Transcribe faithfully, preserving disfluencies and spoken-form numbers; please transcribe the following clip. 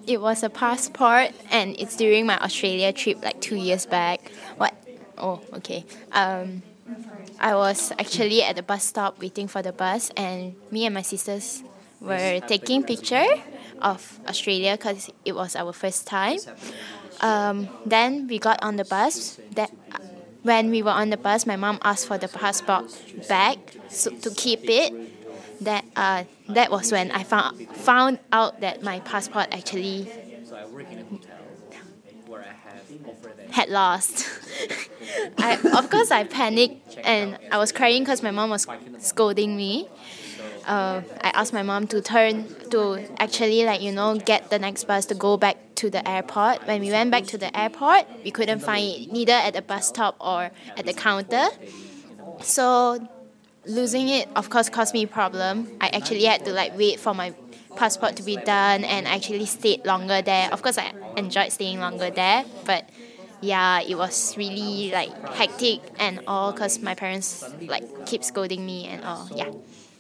It was a passport, and it's during my Australia trip like two years back. What? Oh, okay. Um, I was actually at the bus stop waiting for the bus, and me and my sisters were taking picture of Australia because it was our first time. Um, then we got on the bus. That when we were on the bus, my mom asked for the passport back so, to keep it. That uh, that was when I found found out that my passport actually had lost. I, of course, I panicked and I was crying because my mom was scolding me. Uh, I asked my mom to turn to actually like you know get the next bus to go back to the airport. When we went back to the airport, we couldn't find it neither at the bus stop or at the counter. So losing it of course caused me a problem. I actually had to like wait for my passport to be done and actually stayed longer there. Of course I enjoyed staying longer there, but yeah, it was really like hectic and all because my parents like keep scolding me and all. Yeah.